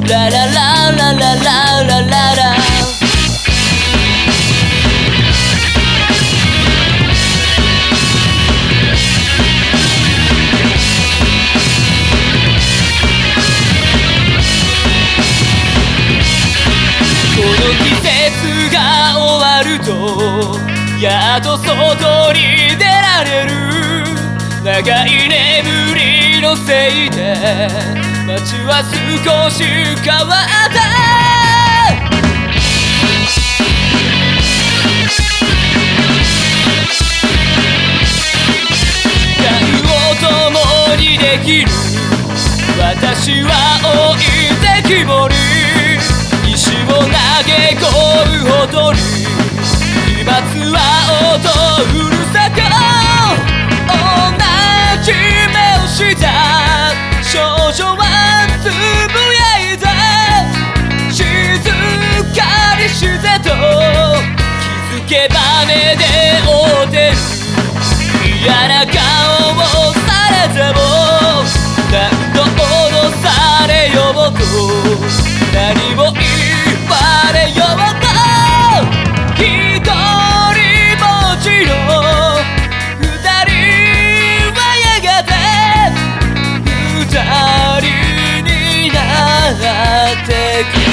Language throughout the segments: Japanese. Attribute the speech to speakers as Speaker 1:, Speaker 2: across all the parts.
Speaker 1: ラララララララララこの季節が終わるとやっと外に出られる。長い眠りのせいで街は少し変わった。夜を共にできる私は置いてきぼり。石を投げ込むほどに飛沫は音うるさく同じ目をした少女はつぶやいた。静かにしてと気づけば目で追ってる。嫌な顔をされても何度脅されようと何を言われようと一人ぼっちの二人はやがて二人になってく。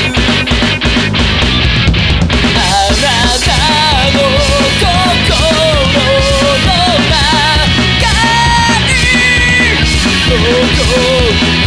Speaker 1: あなたの心の中に